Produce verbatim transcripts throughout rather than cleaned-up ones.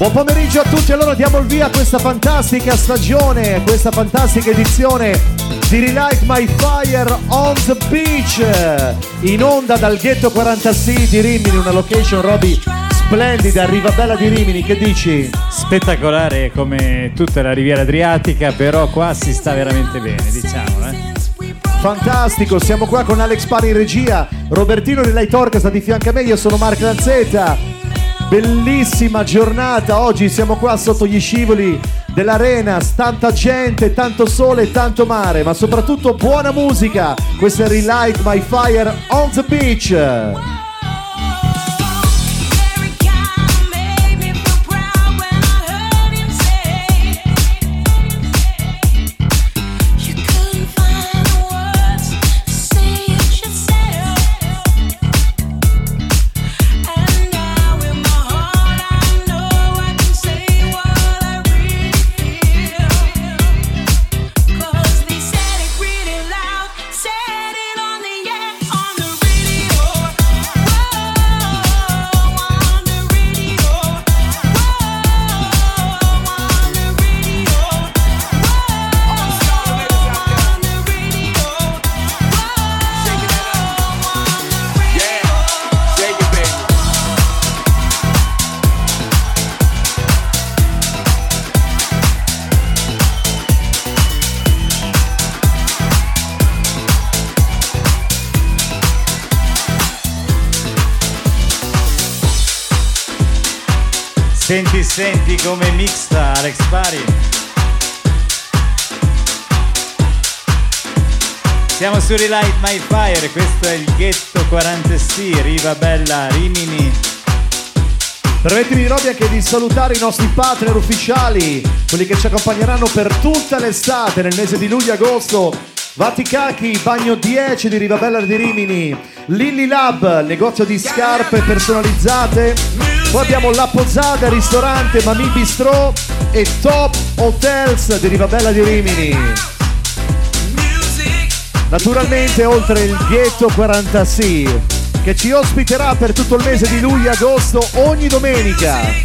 Buon pomeriggio a tutti, allora diamo il via a questa fantastica stagione, questa fantastica edizione di Relight My Fire on the Beach, in onda dal Ghetto quarantasei di Rimini, una location, Roby, splendida, Rivabella di Rimini, che dici? Spettacolare come tutta la Riviera Adriatica, però qua si sta veramente bene, diciamo, eh. Fantastico, siamo qua con Alex Pari in regia, Robertino Relay Torca sta di fianco a me, io sono Mark Lanzetta. Bellissima giornata, oggi siamo qua sotto gli scivoli dell'arena, tanta gente, tanto sole, tanto mare, ma soprattutto buona musica. Questo è Relight My Fire on the Beach. Senti, senti come mixa Alex Pari. Siamo su Relight My Fire, questo è il Ghetto quarantasei, Rivabella, Rimini. Permettimi, Roby, anche di salutare i nostri partner ufficiali, quelli che ci accompagneranno per tutta l'estate, nel mese di luglio-agosto. Vaticacchi, Bagno dieci di Rivabella di Rimini, Lilly Lab, negozio di scarpe personalizzate. Poi abbiamo La Posada, ristorante Mami Bistro e Top Hotels di Rivabella di Rimini. Naturalmente oltre il Ghetto quarantasei che ci ospiterà per tutto il mese di luglio e agosto ogni domenica.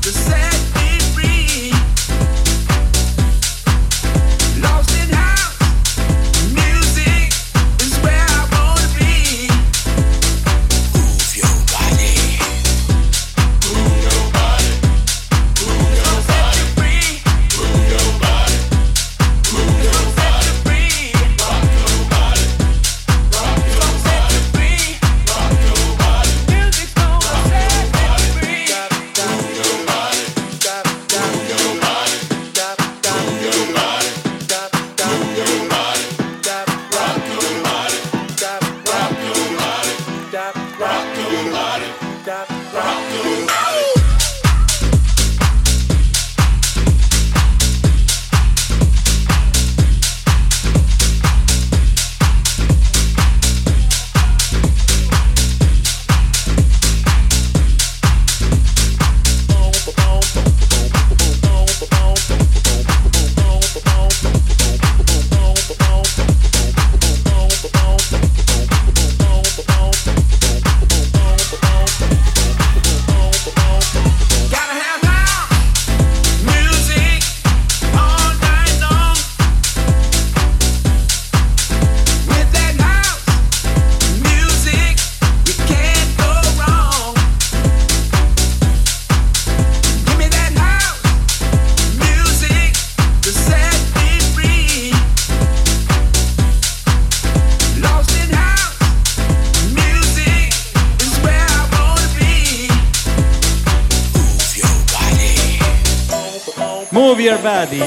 Move Your Body.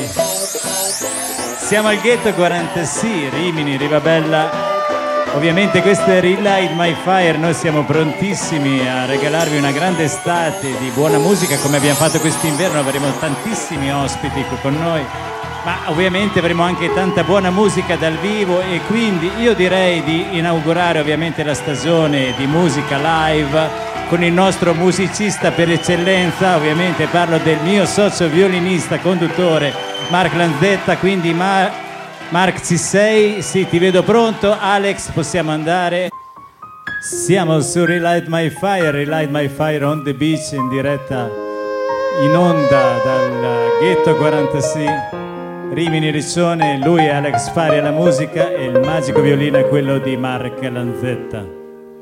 Siamo al Ghetto quarantasei, Rimini, Rivabella. Ovviamente questo è Relight My Fire, noi siamo prontissimi a regalarvi una grande estate di buona musica come abbiamo fatto quest'inverno, avremo tantissimi ospiti con noi, ma ovviamente avremo anche tanta buona musica dal vivo e quindi io direi di inaugurare ovviamente la stagione di musica live con il nostro musicista per eccellenza, ovviamente parlo del mio socio violinista, conduttore Mark Lanzetta, quindi Mar- Mark ci sei? Sì, ti vedo pronto. Alex, possiamo andare? Siamo su Relight My Fire, Relight My Fire on the Beach in diretta in onda dal Ghetto quarantasei, Rimini Riccione. Lui è Alex Fari alla musica e il magico violino è quello di Mark Lanzetta.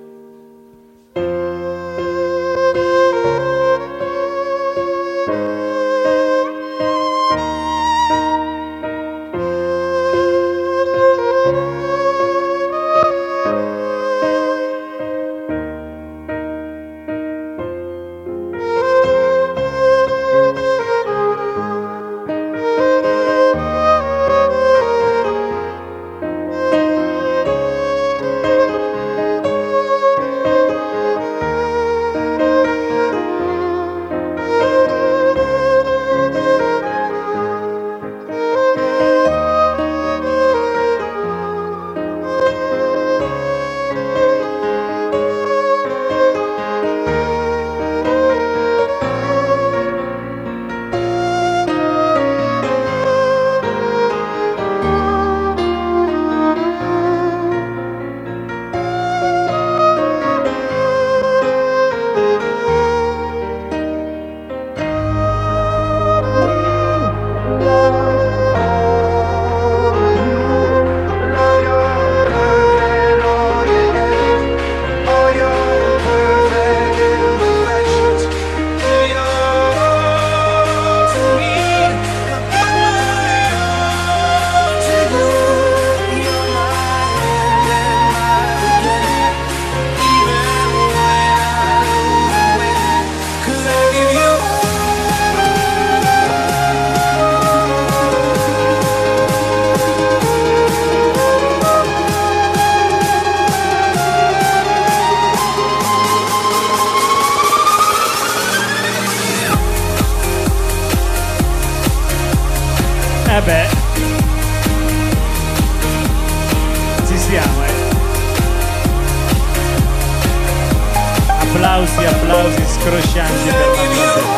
Eh beh, ci siamo, eh. Applausi, applausi scroscianti per la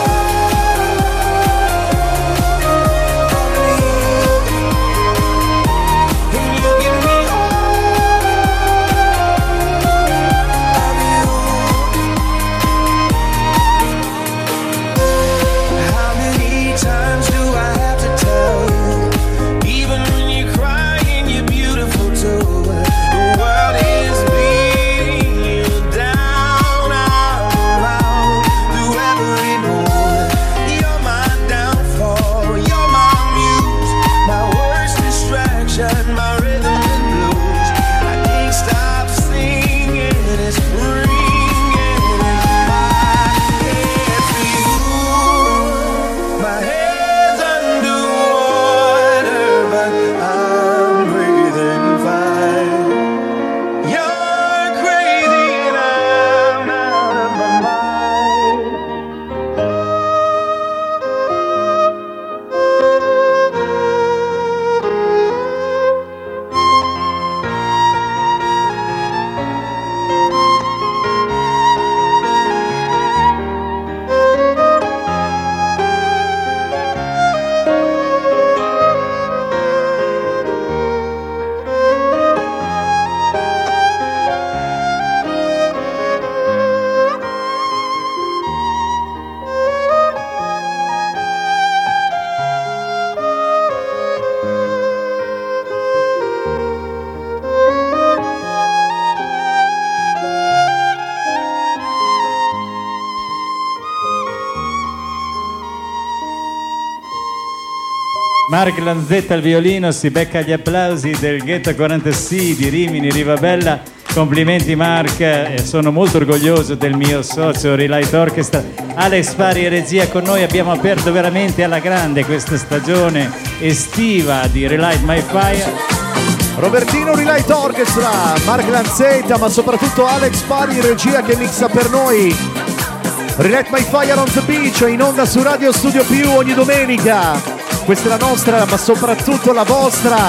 Mark Lanzetta al violino si becca gli applausi del Ghetto quarantasei di Rimini, Rivabella. Complimenti Mark, e sono molto orgoglioso del mio socio Relight Orchestra. Alex Fari e regia con noi, abbiamo aperto veramente alla grande questa stagione estiva di Relight My Fire. Robertino Relight Orchestra, Mark Lanzetta, ma soprattutto Alex Fari in regia che mixa per noi. Relight My Fire on the Beach, in onda su Radio Studio Più ogni domenica. Questa è la nostra, ma soprattutto la vostra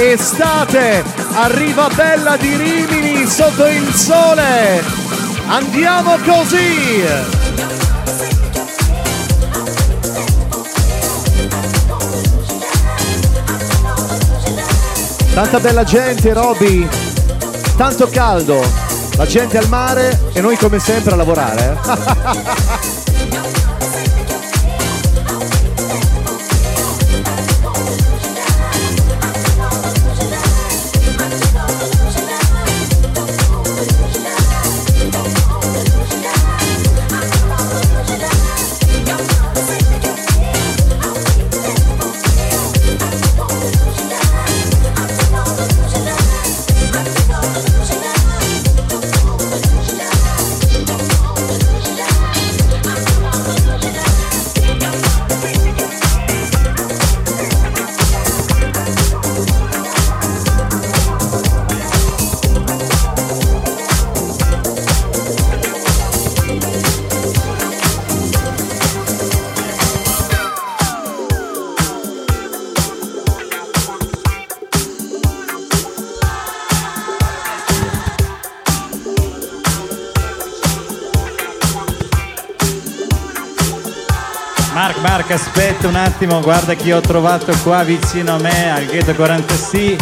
estate a Rivabella di Rimini sotto il sole. Andiamo così! Tanta bella gente, Roby, tanto caldo, la gente al mare e noi come sempre a lavorare. Eh? Mark, Mark, aspetta un attimo, guarda chi ho trovato qua vicino a me al Ghetto quaranta C.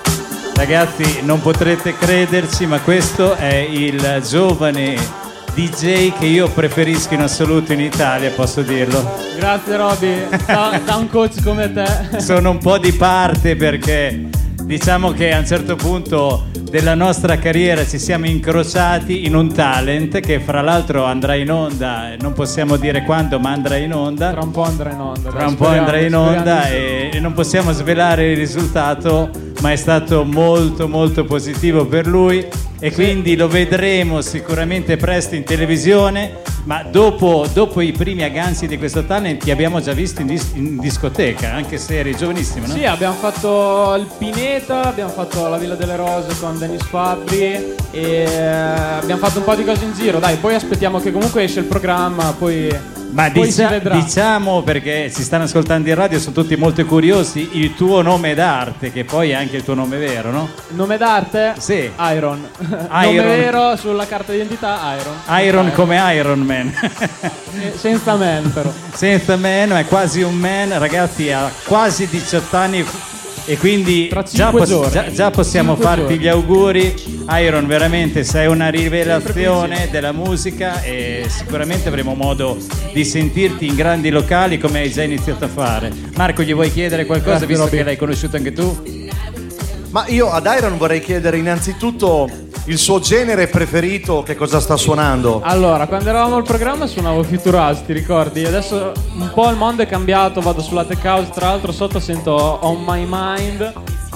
Ragazzi, non potrete crederci, ma questo è il giovane D J che io preferisco in assoluto in Italia, posso dirlo. Grazie Roby, da, da un coach come te. Sono un po' di parte perché diciamo che a un certo punto della nostra carriera ci siamo incrociati in un talent che fra l'altro andrà in onda, non possiamo dire quando, ma andrà in onda. Tra un po' andrà in onda. Tra un po' andrà in onda e, e non possiamo svelare il risultato, ma è stato molto molto positivo per lui e quindi lo vedremo sicuramente presto in televisione, ma dopo, dopo i primi agganzi di questo talent ti abbiamo già visto in, dis- in discoteca, anche se eri giovanissimo, no? Sì, abbiamo fatto il Pineta, abbiamo fatto la Villa delle Rose con Dennis Fabbri e abbiamo fatto un po' di cose in giro, dai, poi aspettiamo che comunque esce il programma, poi... Ma Poi dicia- si vedrà. diciamo, perché si stanno ascoltando in radio, sono tutti molto curiosi, il tuo nome d'arte, che poi è anche il tuo nome vero, no? Nome d'arte? Sì. Iron. Iron. Nome vero sulla carta d'identità Iron. Iron come Iron Man. Eh, Senza man però. Senza man, ma è quasi un man, ragazzi, ha quasi diciotto anni e quindi Tra già, cinque pos- giorni. già, già possiamo Cinque farti giorni. gli auguri. Iron, veramente sei una rivelazione della musica e sicuramente avremo modo di sentirti in grandi locali come hai già iniziato a fare. Marco, gli vuoi chiedere qualcosa, Grazie, visto Robby. che l'hai conosciuto anche tu? Ma io ad Iron vorrei chiedere innanzitutto il suo genere preferito, che cosa sta suonando? Allora, quando eravamo al programma suonavo Future House, ti ricordi? Adesso un po' il mondo è cambiato, vado sulla tech house, tra l'altro sotto sento On My Mind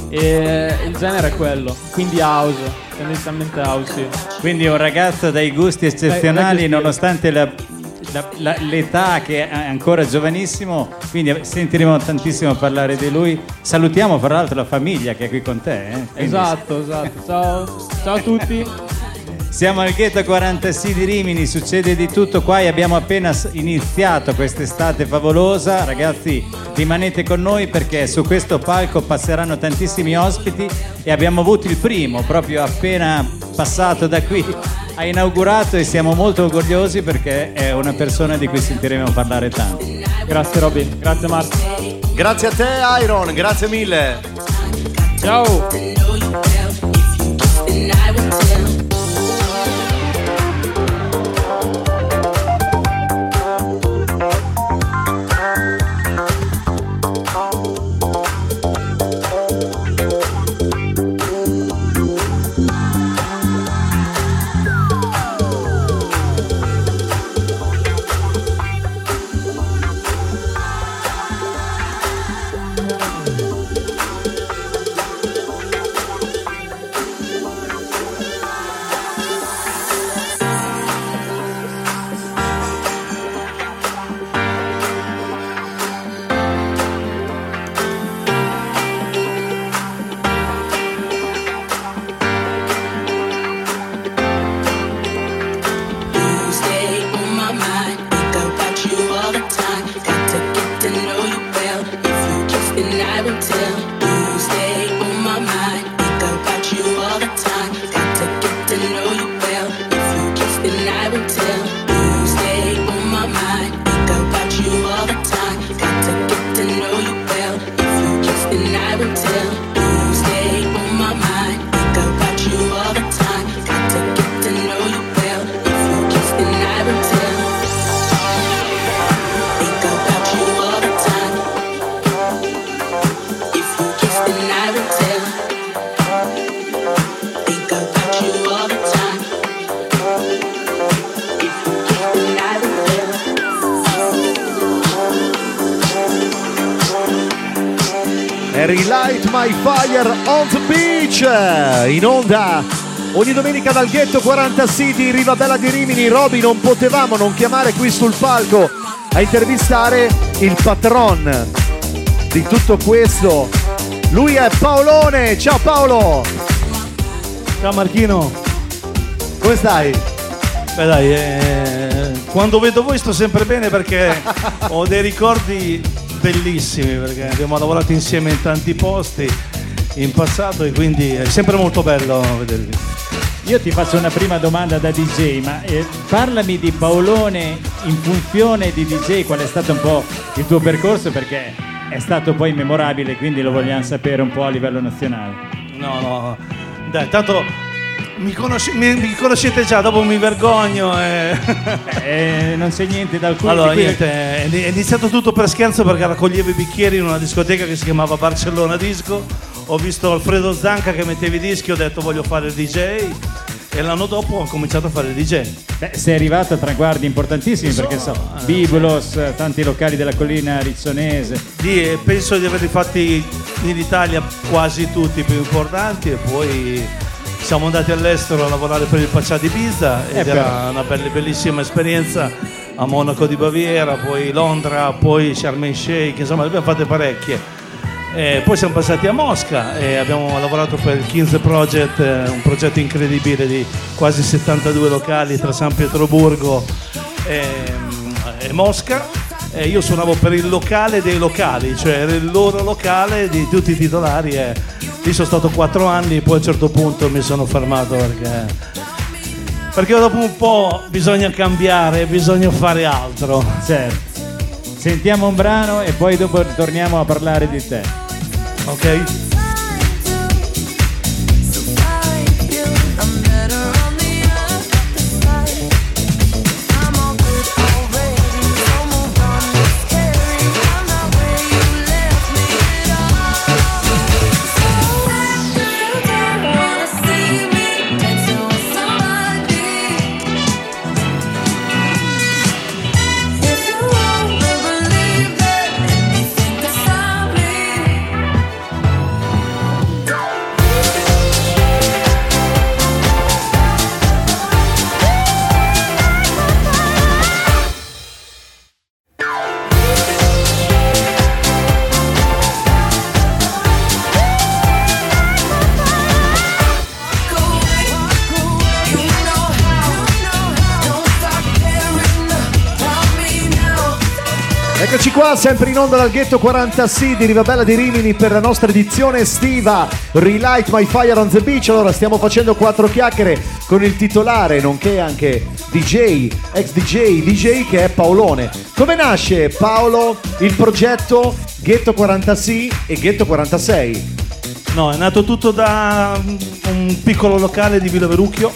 e il genere è quello, quindi house, tendenzialmente house, sì. Quindi un ragazzo dai gusti eccezionali, Dai- dai gusti. nonostante la, la- la- l'età che è ancora giovanissimo, quindi sentiremo tantissimo parlare di lui. Salutiamo fra l'altro la famiglia che è qui con te. eh. Quindi Esatto, esatto. Ciao, ciao a tutti. siamo al Ghetto quaranta C di Rimini, succede di tutto qua e abbiamo appena s- iniziato quest'estate favolosa. Ragazzi, rimanete con noi perché su questo palco passeranno tantissimi ospiti e abbiamo avuto il primo proprio appena passato da qui, ha inaugurato e siamo molto orgogliosi perché è una persona di cui sentiremo parlare tanto. Grazie Robby, grazie Marco. Grazie a te Iron, grazie mille. Ciao. Relight My Fire on the Beach, in onda ogni domenica dal Ghetto quaranta C di Rivabella di Rimini. Roby, non potevamo non chiamare qui sul palco a intervistare il patron di tutto questo. Lui è Paolone. Ciao Paolo. Ciao Marchino. Come stai? Beh dai, eh, quando vedo voi sto sempre bene perché ho dei ricordi bellissimi, perché abbiamo lavorato insieme in tanti posti in passato e quindi è sempre molto bello vedervi. io ti faccio una prima domanda da D J, ma eh, parlami di Paolone in funzione di D J, qual è stato un po' il tuo percorso, perché è stato poi memorabile, quindi lo vogliamo sapere un po' a livello nazionale. No, no, dai, tanto mi, conosci- mi, mi conoscete già, dopo mi vergogno e... eh, non c'è niente da alcun. Allora, qui... niente, è iniziato tutto per scherzo perché raccoglievo i bicchieri in una discoteca che si chiamava Barcellona Disco. Ho visto Alfredo Zanca che metteva i dischi, ho detto voglio fare il D J e l'anno dopo ho cominciato a fare il D J. Beh, sei arrivato a traguardi importantissimi, so, perché so, eh, Biblos, tanti locali della collina rizzonese. Sì, penso di averli fatti in Italia quasi tutti i più importanti e poi siamo andati all'estero a lavorare per il Paccià di Ibiza ed eh, era però. una bella, bellissima esperienza a Monaco di Baviera, poi Londra, poi Sharm el Sheikh, insomma ne abbiamo fatte parecchie. E poi siamo passati a Mosca e abbiamo lavorato per il Kinze Project, un progetto incredibile di quasi settantadue locali tra San Pietroburgo e, e Mosca. E io suonavo per il locale dei locali, cioè era il loro locale di tutti i titolari e lì sono stato quattro anni, poi a un certo punto mi sono fermato perché, perché dopo un po' bisogna cambiare, bisogna fare altro. Certo. Sentiamo un brano e poi dopo torniamo a parlare di te. Ok? Eccoci qua, sempre in onda dal Ghetto quaranta C di Rivabella di Rimini per la nostra edizione estiva Relight My Fire on the Beach. Allora stiamo facendo quattro chiacchiere con il titolare, nonché anche D J, ex D J, D J che è Paolone. Come nasce, Paolo, il progetto Ghetto quaranta C e Ghetto quarantasei? No, è nato tutto da un piccolo locale di Villa Verucchio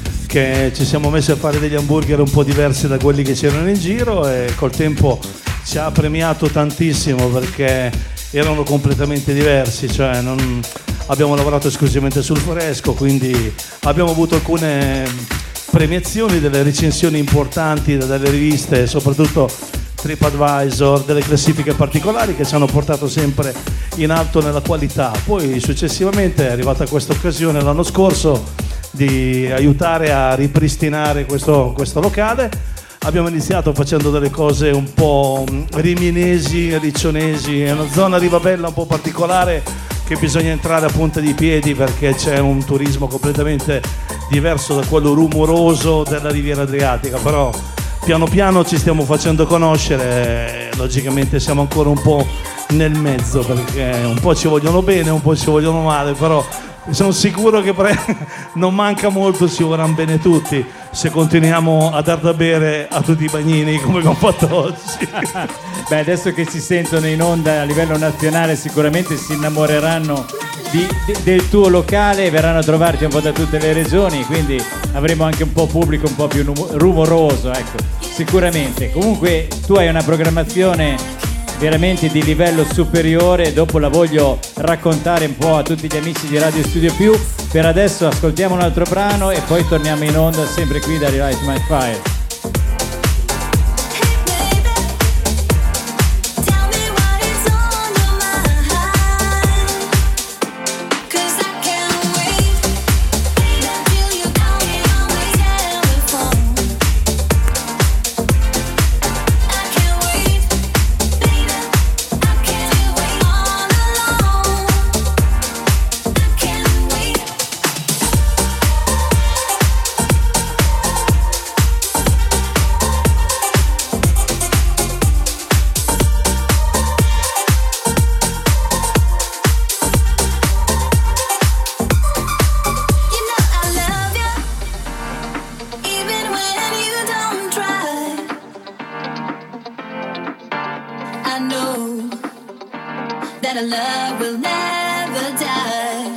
che ci siamo messi a fare degli hamburger un po' diversi da quelli che c'erano in giro e col tempo ci ha premiato tantissimo perché erano completamente diversi, cioè non abbiamo lavorato esclusivamente sul fresco, quindi abbiamo avuto alcune premiazioni, delle recensioni importanti dalle riviste, soprattutto TripAdvisor, delle classifiche particolari che ci hanno portato sempre in alto nella qualità. Poi successivamente è arrivata questa occasione l'anno scorso di aiutare a ripristinare questo, questo locale. Abbiamo iniziato facendo delle cose un po' riminesi, riccionesi, è una zona Rivabella un po' particolare che bisogna entrare a punta di piedi perché c'è un turismo completamente diverso da quello rumoroso della Riviera Adriatica, però piano piano ci stiamo facendo conoscere, logicamente siamo ancora un po' nel mezzo perché un po' ci vogliono bene, un po' ci vogliono male, però sono sicuro che pre- non manca molto, ci vorranno bene tutti se continuiamo a dar da bere a tutti i bagnini come abbiamo fatto oggi. Beh, adesso che si sentono in onda a livello nazionale sicuramente si innamoreranno di, di, del tuo locale e verranno a trovarti un po' da tutte le regioni, quindi avremo anche un po' pubblico un po' più rumoroso, ecco, sicuramente. Comunque tu hai una programmazione veramente di livello superiore, dopo la voglio raccontare un po' a tutti gli amici di Radio Studio Più. Per adesso ascoltiamo un altro brano e poi torniamo in onda sempre qui da Relight My Fire. our love will never die.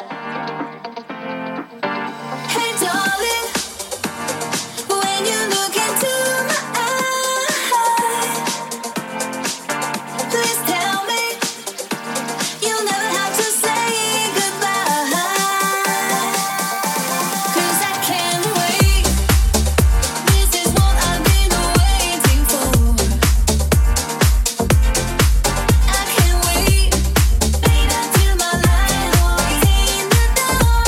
Hey darling, when you look into my eyes, please tell me you'll never have to say goodbye. 'Cause I can't wait. This is what I've been waiting for. I can't wait, baby, till my light walks in the door.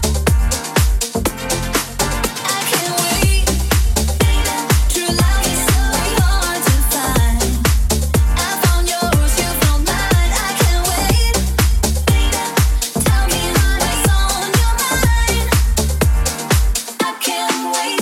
I can't wait, baby, true love is so hard to find. I found yours, you found mine. I can't wait, baby, tell me what is on your mind. I can't wait.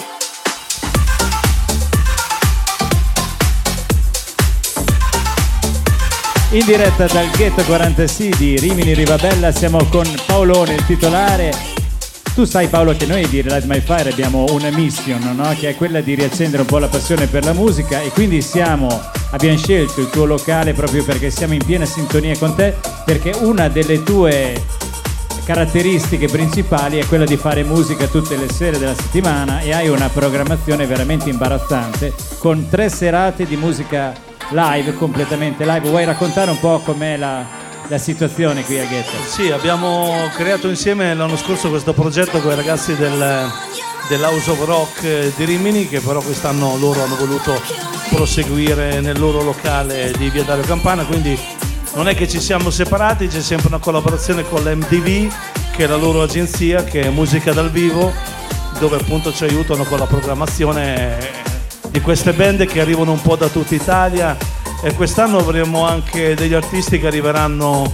In diretta dal Ghetto quarantasei di Rimini Rivabella siamo con Paolone, il titolare. Tu sai Paolo che noi di Relight My Fire abbiamo una mission, no? Che è quella di riaccendere un po' la passione per la musica e quindi siamo, abbiamo scelto il tuo locale proprio perché siamo in piena sintonia con te, perché una delle tue caratteristiche principali è quella di fare musica tutte le sere della settimana e hai una programmazione veramente imbarazzante con tre serate di musica live, completamente live. Vuoi raccontare un po' com'è la, la situazione qui a Ghetto? Sì, abbiamo creato insieme l'anno scorso questo progetto con i ragazzi del, dell'House of Rock di Rimini, che però quest'anno loro hanno voluto proseguire nel loro locale di Via Dario Campana, quindi non è che ci siamo separati, c'è sempre una collaborazione con l'M D V, che è la loro agenzia, che è Musica dal Vivo, dove appunto ci aiutano con la programmazione di queste band che arrivano un po' da tutta Italia, e quest'anno avremo anche degli artisti che arriveranno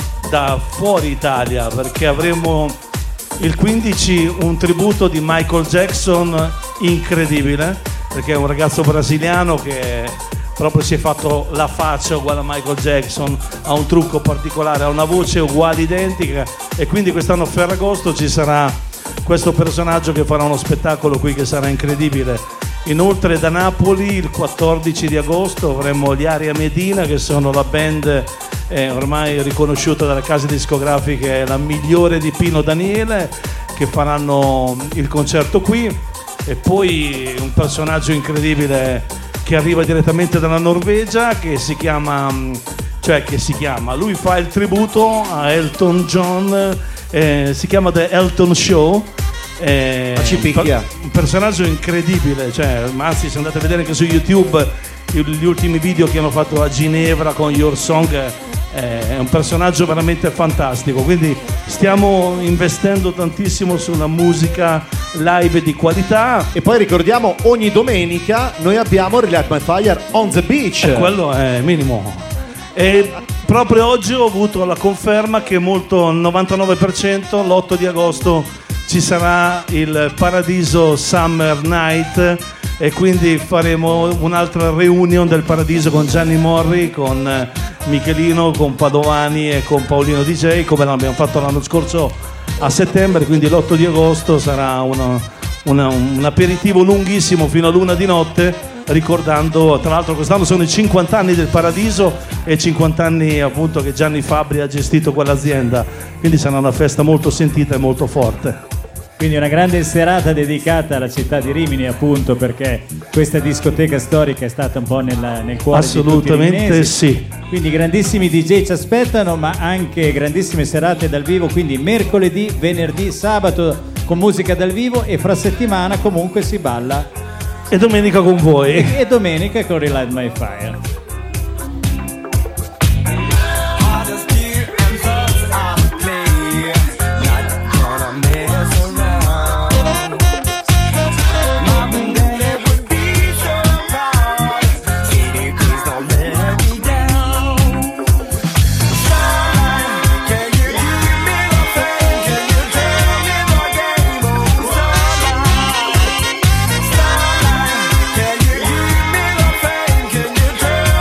da fuori Italia, perché avremo il quindici un tributo di Michael Jackson incredibile, perché è un ragazzo brasiliano che proprio si è fatto la faccia uguale a Michael Jackson, ha un trucco particolare, ha una voce uguale, identica, e quindi quest'anno a Ferragosto ci sarà questo personaggio che farà uno spettacolo qui che sarà incredibile. Inoltre da Napoli il quattordici di agosto avremo gli Aria Medina, che sono la band eh, ormai riconosciuta dalle case discografiche, la migliore di Pino Daniele, che faranno il concerto qui. E poi un personaggio incredibile che arriva direttamente dalla Norvegia, che si chiama, cioè che si chiama, lui fa il tributo a Elton John, eh, si chiama The Elton Show. Eh, Ma ci picchia. Un, un personaggio incredibile, cioè, anzi se andate a vedere anche su YouTube gli ultimi video che hanno fatto a Ginevra con Your Song, eh, è un personaggio veramente fantastico, quindi stiamo investendo tantissimo sulla musica live di qualità. E poi ricordiamo, ogni domenica noi abbiamo Relight My Fire on the Beach. E quello è minimo. E proprio oggi ho avuto la conferma che molto, al novantanove per cento, l'otto di agosto ci sarà il Paradiso Summer Night, e quindi faremo un'altra reunion del Paradiso con Gianni Morri, con Michelino, con Padovani e con Paolino D J, come l'abbiamo fatto l'anno scorso a settembre. Quindi l'otto di agosto sarà una, una, un aperitivo lunghissimo fino a luna di notte, ricordando, tra l'altro quest'anno sono i cinquanta anni del Paradiso e cinquanta anni appunto che Gianni Fabbri ha gestito quell'azienda, quindi sarà una festa molto sentita e molto forte. Quindi una grande serata dedicata alla città di Rimini, appunto, perché questa discoteca storica è stata un po' nel, nel cuore di tutti i Assolutamente riminesi. sì. Quindi grandissimi D J ci aspettano, ma anche grandissime serate dal vivo, quindi mercoledì, venerdì, sabato con musica dal vivo, e fra settimana comunque si balla. E domenica con voi. E, e domenica con Relight My Fire. Can you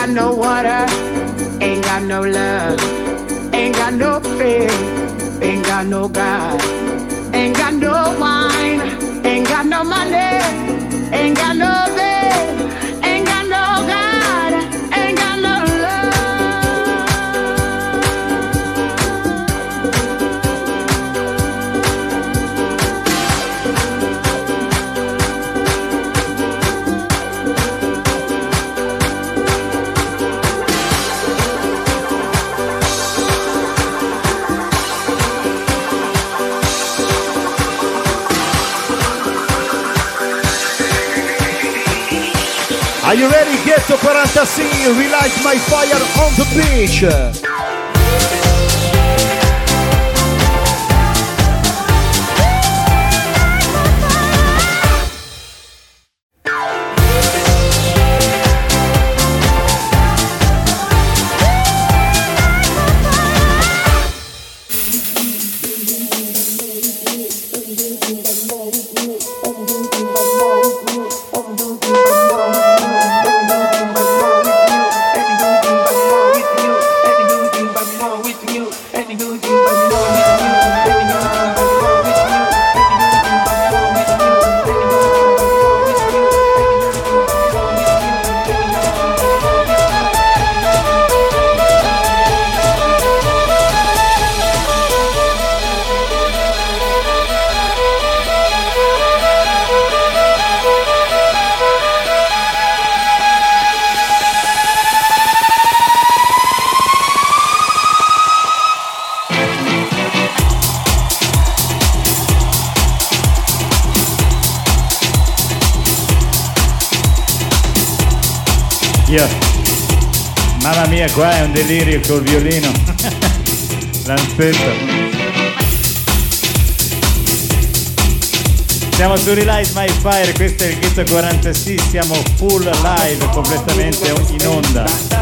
got no water, ain't got no love, ain't got no faith, ain't got no God, ain't got no wine, ain't got no money, ain't got no bed, ain't got no God, ain't got no love. Are you ready? Ghetto quarantasei, relight my fire on the beach. Io. Mamma mia, qua è un delirio col violino. Lanzetto. Siamo su Relight My Fire, questo è il Ghetto quarantasei, siamo full live, completamente in onda.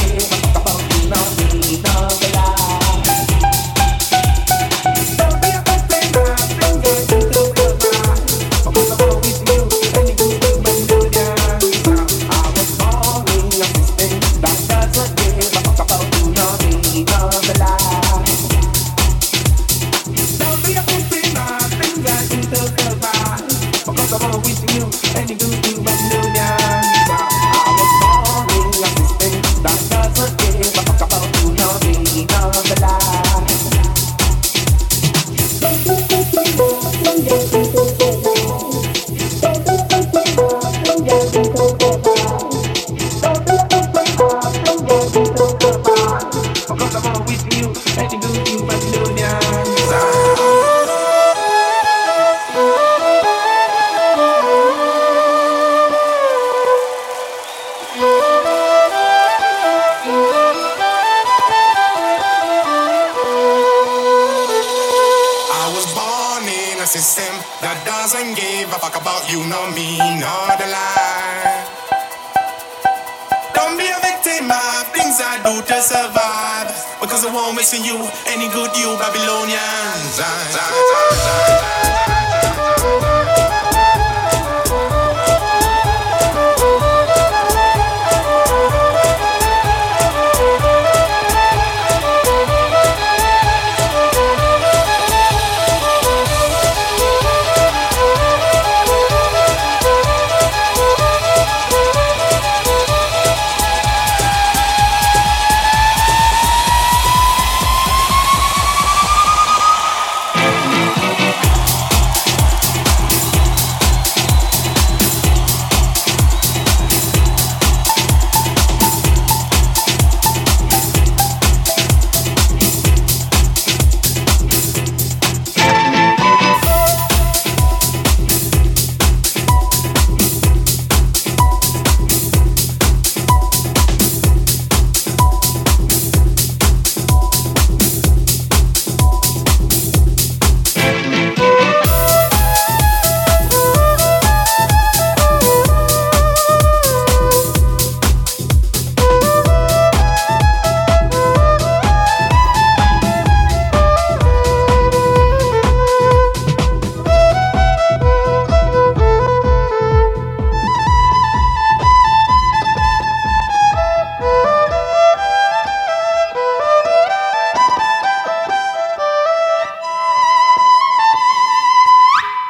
System that doesn't give a fuck about you, nor me, nor the lie. Don't be a victim of things I do to survive, because I won't miss you any good, you Babylonians.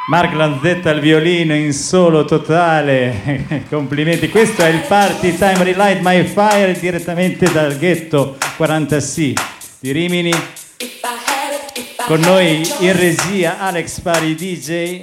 Mark Lanzetta al violino in solo totale. Complimenti. Questo è il Party Time Relight My Fire direttamente dal ghetto quaranta C di Rimini. Con noi in regia Alex Pari D J.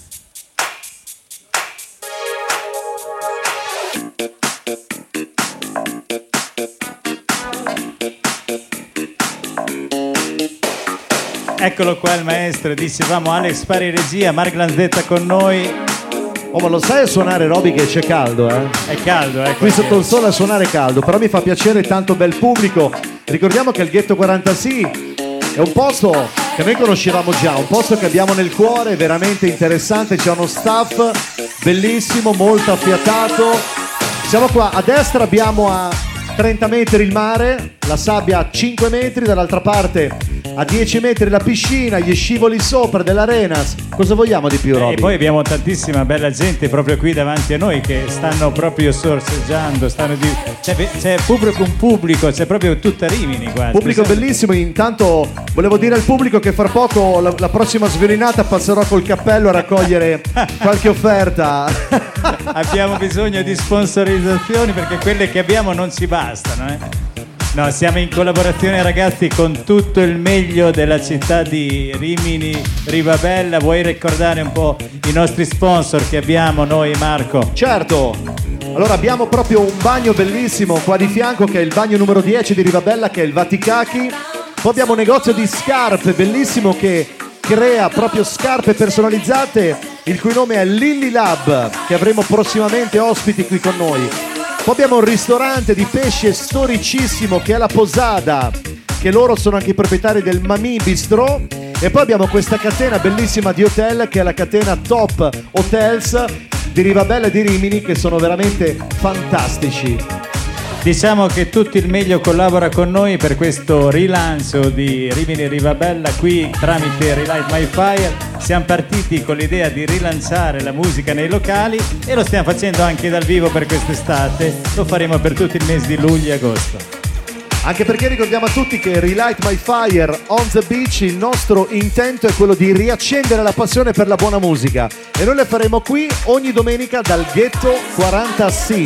Eccolo qua il maestro, dicevamo Alex Pari regia, Mark Lanzetta con noi. Oh, ma lo sai a suonare, Roby, che c'è caldo, eh? È caldo, eh? Qui sotto il sole a suonare caldo, però mi fa piacere tanto bel pubblico. Ricordiamo che il Ghetto quaranta C è un posto che noi conoscevamo già, un posto che abbiamo nel cuore, veramente interessante, c'è uno staff bellissimo, molto affiatato. Siamo qua, a destra abbiamo a trenta metri il mare, la sabbia a cinque metri, dall'altra parte a dieci metri la piscina, gli scivoli sopra dell'Arenas. Cosa vogliamo di più, Roby? E poi abbiamo tantissima bella gente proprio qui davanti a noi che stanno proprio sorseggiando, stanno di... c'è, c'è proprio un pubblico, c'è proprio tutta Rimini qua. Pubblico bellissimo. Intanto volevo dire al pubblico che fra poco la, la prossima sviolinata passerò col cappello a raccogliere qualche offerta. Abbiamo bisogno di sponsorizzazioni perché quelle che abbiamo non ci bastano, eh? No, siamo in collaborazione, ragazzi, con tutto il meglio della città di Rimini, Rivabella. Vuoi ricordare un po' i nostri sponsor che abbiamo noi, Marco? Certo. Allora abbiamo proprio un bagno bellissimo qua di fianco che è il bagno numero dieci di Rivabella, che è il Vaticaki. Poi abbiamo un negozio di scarpe bellissimo che crea proprio scarpe personalizzate, il cui nome è Lilly Lab, che avremo prossimamente ospiti qui con noi. Poi abbiamo un ristorante di pesce storicissimo che è la Posada, che loro sono anche i proprietari del Mami Bistro. E poi abbiamo questa catena bellissima di hotel che è la catena Top Hotels di Rivabella e di Rimini, che sono veramente fantastici. Diciamo che tutto il meglio collabora con noi per questo rilancio di Rimini Rivabella qui tramite Relight My Fire. Siamo partiti con l'idea di rilanciare la musica nei locali e lo stiamo facendo anche dal vivo per quest'estate. Lo faremo per tutto il mese di luglio e agosto. Anche perché ricordiamo a tutti che Relight My Fire on the Beach, il nostro intento è quello di riaccendere la passione per la buona musica e noi le faremo qui ogni domenica dal Ghetto quaranta C.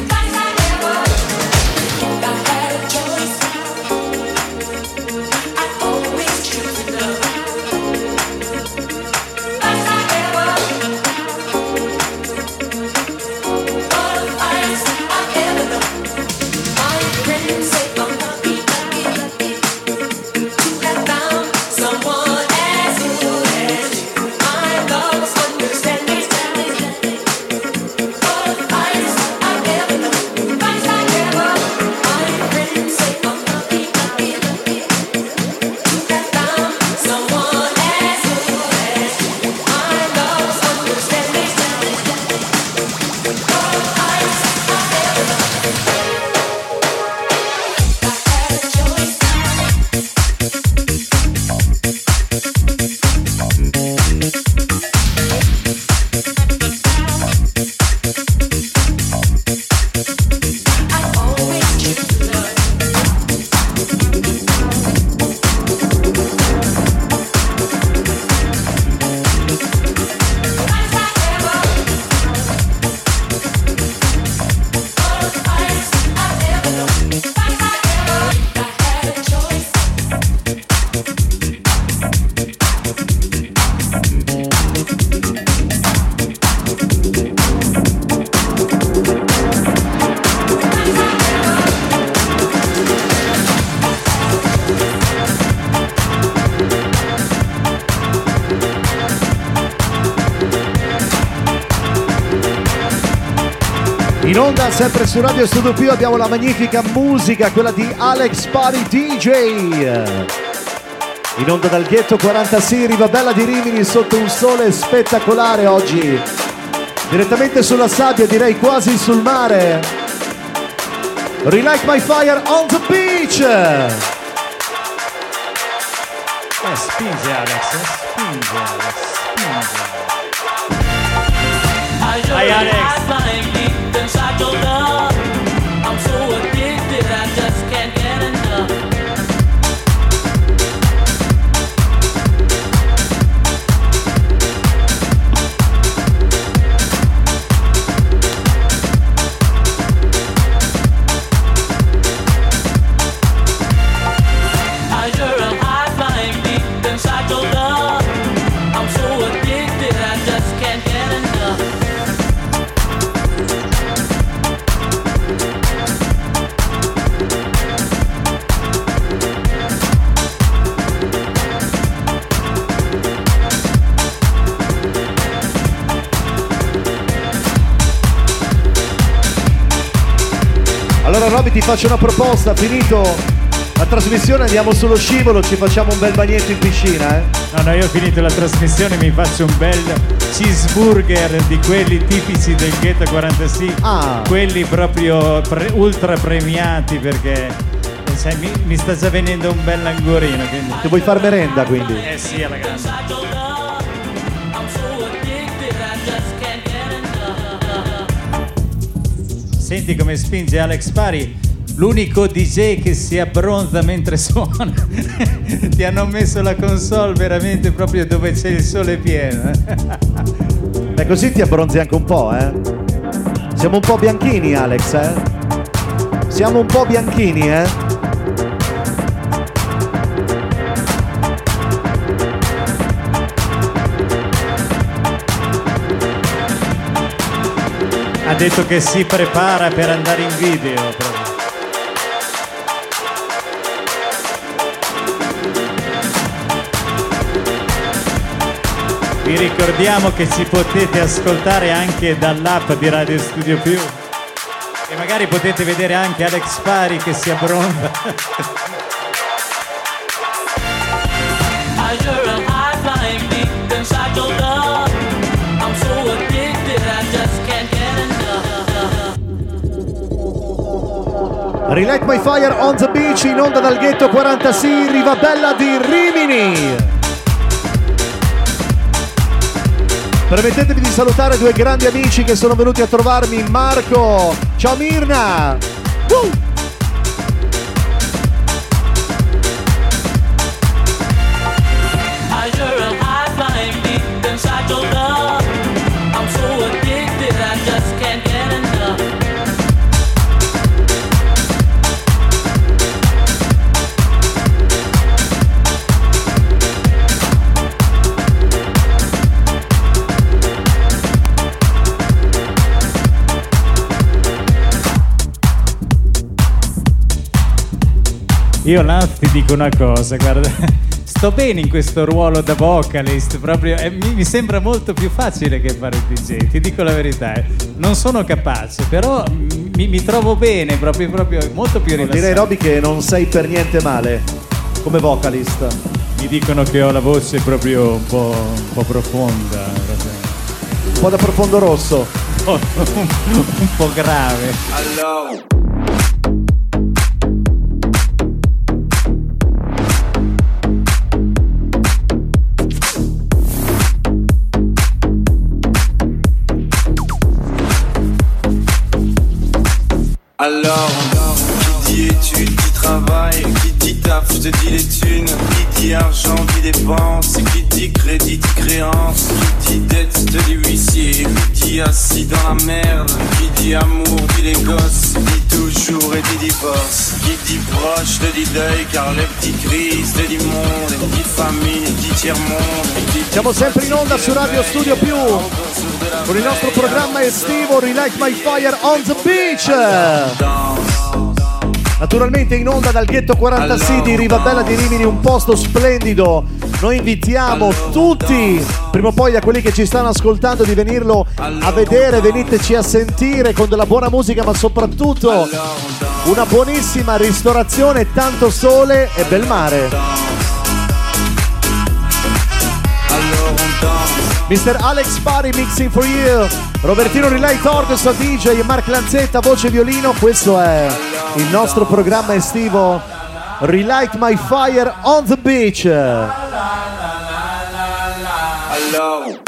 In onda, sempre su Radio Studio Più, abbiamo la magnifica musica, quella di Alex Pari D J. In onda dal Ghetto quaranta C, Rivabella di Rimini, sotto un sole spettacolare oggi. Direttamente sulla sabbia, direi quasi sul mare. Relight My Fire on the beach. Eh, spinge Alex, eh, spinge Alex, spinge. Hi Alex. Inside your love, I'm so addicted, I just can't get enough. Allora Robby, ti faccio una proposta, finito la trasmissione andiamo sullo scivolo, ci facciamo un bel bagnetto in piscina, eh? No, no, io ho finito la trasmissione, mi faccio un bel cheeseburger di quelli tipici del Ghetto quarantasei, Ah. quelli proprio pre- ultra premiati perché sai, mi, mi sta già venendo un bel languorino. Quindi... Ti vuoi far merenda quindi? Eh sì, alla grande. Senti come spinge Alex Pari. L'unico D J che si abbronza mentre suona. Ti hanno messo la console veramente proprio dove c'è il sole pieno. Beh, così ti abbronzi anche un po', eh? Siamo un po' bianchini, Alex, eh? Siamo un po' bianchini, eh? Ha detto che si prepara per andare in video proprio. Vi ricordiamo che ci potete ascoltare anche dall'app di Radio Studio Più e magari potete vedere anche Alex Pari che si abbronza. Relight My Fire on the Beach in onda dal Ghetto quarantasei, Rivabella di Rimini. Permettetemi di salutare due grandi amici che sono venuti a trovarmi, Marco, ciao Mirna. Uh! Io Lance ti dico una cosa, guarda, sto bene in questo ruolo da vocalist, proprio, eh, mi, mi sembra molto più facile che fare il D J, ti dico la verità, eh. Non sono capace, però mi, mi trovo bene, proprio, proprio molto più rilassato. Direi Robby che non sei per niente male come vocalist. Mi dicono che ho la voce proprio un po', un po' profonda, proprio. Un po' da profondo rosso. Un po', un po' grave. Allora. Alors, qui dit études, qui travaille, qui dit taf, je te dis les thunes, qui dit argent, qui dépense, qui dit crédit, dit créance, qui dit dette, je te dis huissier, qui dit assis dans la merde, qui dit amour, dit les gosses, dit toujours et dit divorce, qui dit proche, te dit deuil, car les petites crises, te dit monde, et dit famille, dit tiers-monde. Siamo sempre in onda su Radio Studio Più con il nostro programma estivo Relight My Fire on the Beach. Naturalmente in onda dal Ghetto quarantasei di Rivabella di Rimini, un posto splendido. Noi invitiamo tutti, prima o poi da quelli che ci stanno ascoltando, di venirlo a vedere, veniteci a sentire con della buona musica, ma soprattutto una buonissima ristorazione, tanto sole e bel mare. mister Alex Pari mixing for you, Robertino Relight Orchestra D J e Mark Lanzetta voce violino. Questo è il nostro programma estivo Relight My Fire on the Beach. Hello.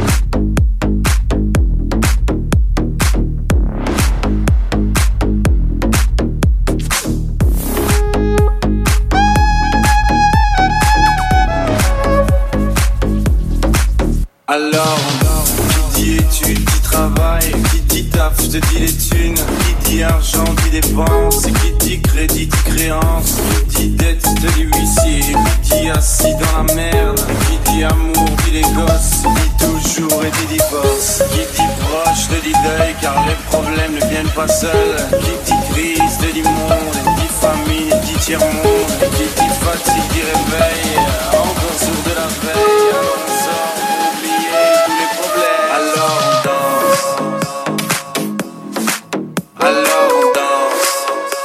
Alors, qui dit études, qui travaille, qui dit taf, je te dis les thunes, qui dit argent, qui dépense, qui dit crédit, dit créance, qui dit dette, je te dis huissier, qui dit assis dans la merde, qui dit amour, dit les gosses, dit toujours et dit divorce, qui dit proche, te dit deuil, car les problèmes ne viennent pas seuls, qui dit crise, te dit monde, dit famille, dit tiers-monde, qui dit fatigue, dit réveil, encore sourd de la veille, alors on sort pour oublier tous les problèmes. Alors on danse, alors on danse,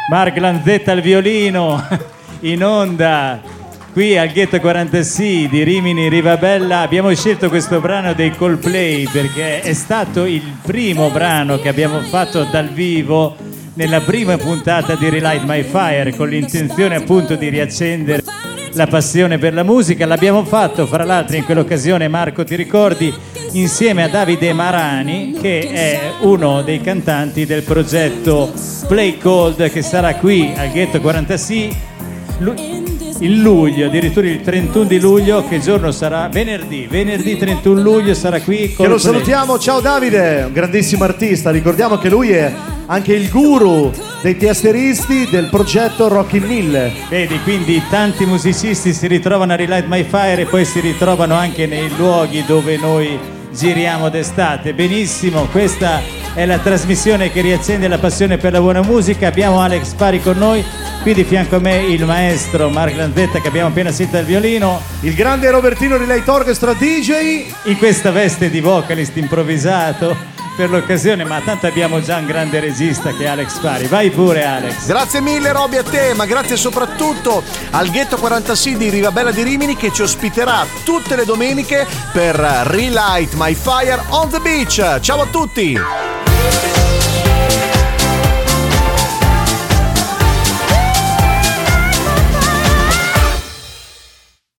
Mark Lanzetta al violino, in onda qui al Ghetto quarantasei di Rimini Rivabella. Abbiamo scelto questo brano dei Coldplay perché è stato il primo brano che abbiamo fatto dal vivo nella prima puntata di Relight My Fire, con l'intenzione appunto di riaccendere la passione per la musica. L'abbiamo fatto, fra l'altro, in quell'occasione, Marco, ti ricordi, insieme a Davide Marani, che è uno dei cantanti del progetto Play Cold, che sarà qui al Ghetto quarantasei lu- in luglio, addirittura il trentuno di luglio. Che giorno sarà? Venerdì, venerdì trentuno luglio sarà qui. Che lo salutiamo, ciao Davide, un grandissimo artista. Ricordiamo che lui è anche il guru dei tiasteristi del progetto Rock in Mille. Vedi, quindi tanti musicisti si ritrovano a Relight My Fire e poi si ritrovano anche nei luoghi dove noi giriamo d'estate. Benissimo, questa è la trasmissione che riaccende la passione per la buona musica. Abbiamo Alex Pari con noi, qui di fianco a me il maestro Mark Lanzetta, che abbiamo appena sentito al violino, il grande Robertino Relay Orchestra D J, in questa veste di vocalist improvvisato per l'occasione, ma tanto abbiamo già un grande regista che è Alex Pari. Vai pure, Alex. Grazie mille Roby a te, ma grazie soprattutto al Ghetto quarantasei di Rivabella di Rimini, che ci ospiterà tutte le domeniche per Relight My Fire on the Beach. Ciao a tutti!